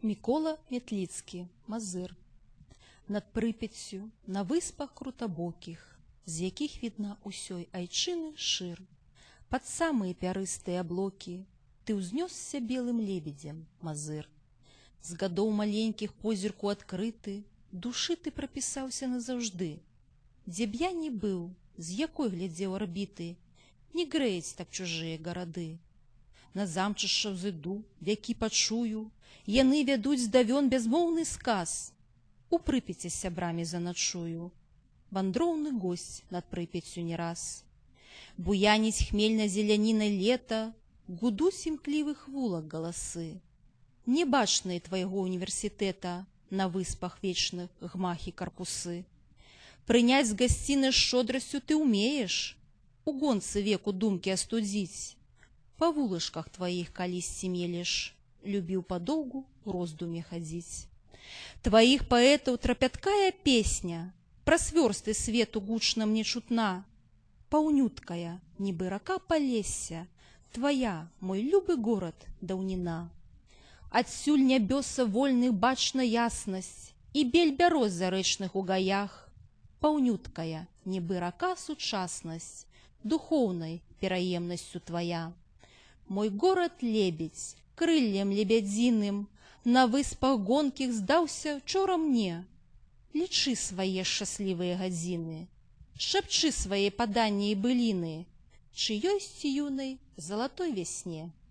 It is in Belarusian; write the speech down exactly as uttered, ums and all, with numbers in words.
Микола Метлицкі, Мазыр. Над Припяццю, на выспах крутабокіх, з якіх відна ўсёй айчыны шыр, пад самыя пярыстыя аблокі ты ўзнёсся белым лебедзем, Мазыр. З гадоў маленькіх позірку адкрыты, душы ты прапісаўся назаўжды. Дзе б я ні быў, з якой глядзеў арбіты, не грэюць так чужыя гарады. На замчышча ўзыду, вякі пачую, яны вядуць здавён бязмоўны сказ. У Прыпяці з сябрамі заначую, вандроўны госць над Прыпяццю не раз. Буяніць хмельна-зелянінай лета, гудуць імклівых вулак галасы. Не бачныя твайго універсітэта на выспах вечных гмахі карпусы. Прыняць з гасцінай шчодрасцю ты ўмееш, у гонцы веку думкі астудзіць. Па вулачках тваіх калісьці мелеш, любіў падоўгу ў роздуме хадзіць. Тваіх паэтаў трапяткая песня, праз вёрсты свету гучна мне чутна. Паўнюткая, нібы рака Палесся, твая, мой любы горад, даўніна. Адсюль нябёса вольных бачна яснасць і бель бяроз зарэчных у гаях. Паўнюткая, нібы рака сучаснасць, духоўнай пераемнасцю твая. Мой горад-лебедзь, крыллем лебядзіным, на выспах гонкіх здаўся вчора мне. Лічы свае шчаслівыя гадзіны, шапчы свае паданні і быліны, чыёйсьці юнай залатой вясне.